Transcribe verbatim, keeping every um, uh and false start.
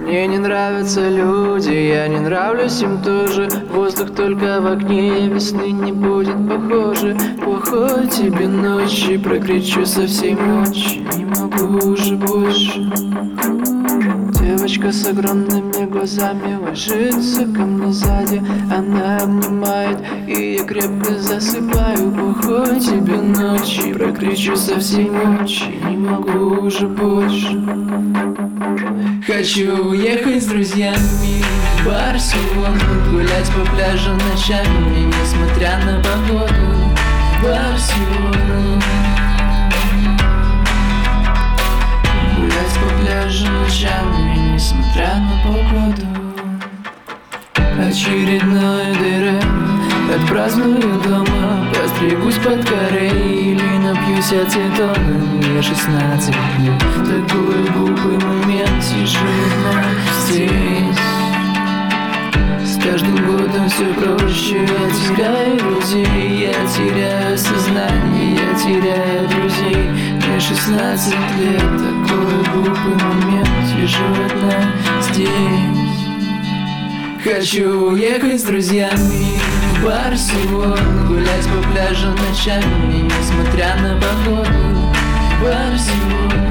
Мне не нравятся люди, я не нравлюсь им тоже. Воздух только в окне, весны не будет похоже. Плохой тебе ночи, прокричу со всей мочи. Не могу уже больше. Девочка с огромными глазами ложится ко мне сзади. Она обнимает, и я крепко засыпаю. Плохой тебе ночи, прокричу со всей мочи. Не могу уже больше. Хочу уехать с друзьями в Барселону, гулять по пляжу ночами, несмотря на погоду. В Барселону гулять по пляжу ночами, несмотря на погоду. Очередное дыре отпраздную дома, постригусь под корей или напьюсь ацетона. Мне шестнадцать лет, такой глупый момент, сижу здесь. С каждым годом все проще, я теряю друзей, я теряю сознание, я теряю друзей. Мне шестнадцать лет, такой глупый момент, сижу одна здесь. Хочу уехать с друзьями в Барселону, гулять по пляжу ночами, несмотря на погоду. В Барселону